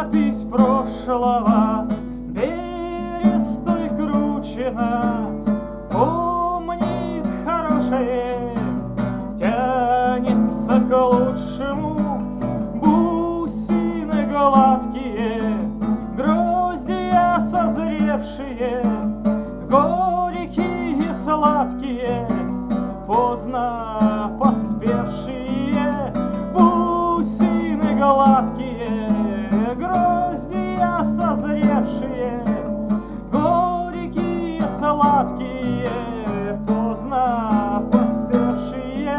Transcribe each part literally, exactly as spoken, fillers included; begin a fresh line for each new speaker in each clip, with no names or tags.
Летопись прошлого берестой кручена, помнит хорошее, тянется к лучшему. Бусины гладкие, гроздья созревшие, горькие сладкие, поздно поспевшие. Бусины гладкие, гроздья созревшие, горькие сладкие, поздно поспевшие.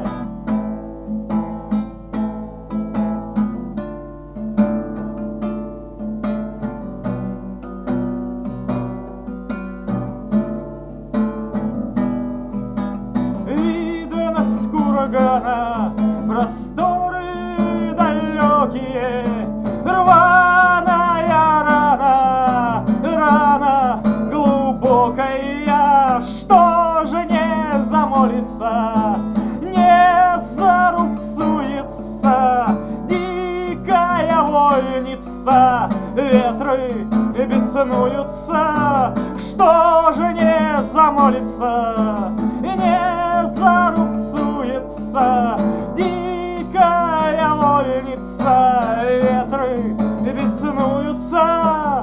Видно с кургана просторы далекие, рваная рана, рана глубокая. Что же не замолится, не зарубцуется дикая вольница? Ветры беснуются. Что же не замолится, не зарубцуется дикая вольница? Ветры беснуются.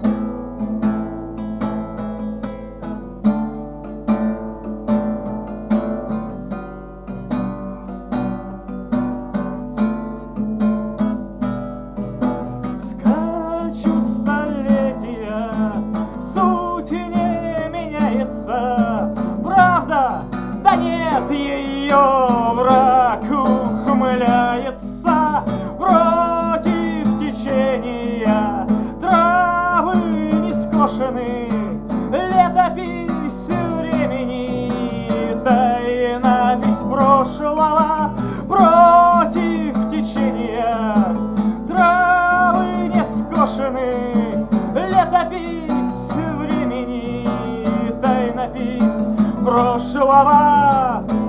Скачут столетия, суть не меняется. Правда, да нет ее, враг ухмыляется. Против течения травы не скошены, летопись времени, тайнопись прошлого. Против течения травы не скошены, летопись времени, тайнопись прошлого.